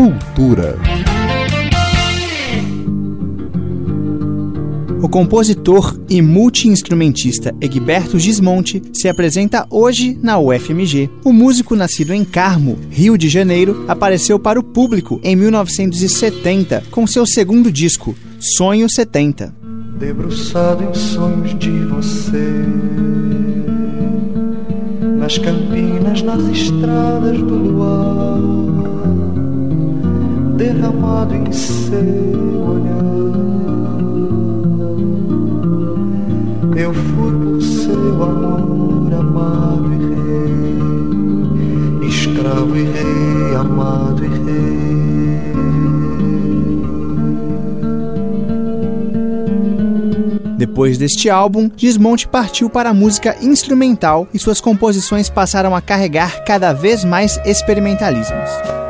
Cultura. O compositor e multi-instrumentista Egberto Gismonti se apresenta hoje na UFMG. O músico nascido em Carmo, Rio de Janeiro, apareceu para o público em 1970 com seu segundo disco, Sonho 70. Debruçado em sonhos de você, nas campinas, nas estradas do luar, derramado em seu olhar, eu fui por seu amor amado e rei, escravo e rei, amado e rei. Depois deste álbum, Gismonti partiu para a música instrumental e suas composições passaram a carregar cada vez mais experimentalismos.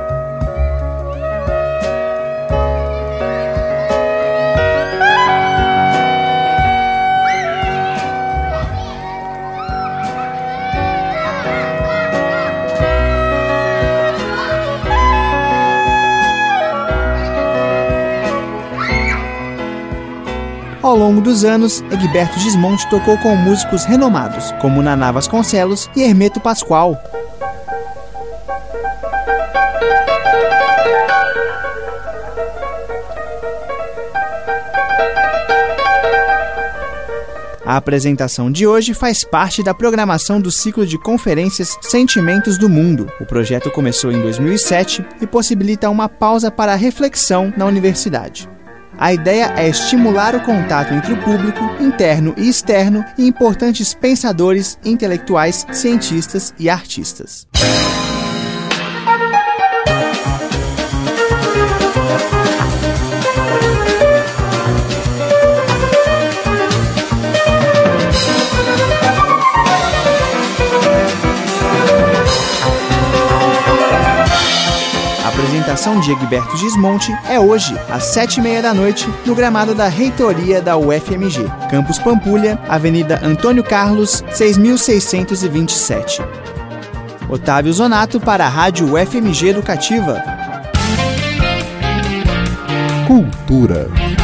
Ao longo dos anos, Egberto Gismonti tocou com músicos renomados, como Naná Vasconcelos e Hermeto Pascoal. A apresentação de hoje faz parte da programação do ciclo de conferências Sentimentos do Mundo. O projeto começou em 2007 e possibilita uma pausa para a reflexão na universidade. A ideia é estimular o contato entre o público, interno e externo, e importantes pensadores, intelectuais, cientistas e artistas. A apresentação de Egberto Gismonti é hoje, às 19h30, no gramado da reitoria da UFMG, Campus Pampulha, Avenida Antônio Carlos, 6627. Otávio Zonato para a Rádio UFMG Educativa. Cultura.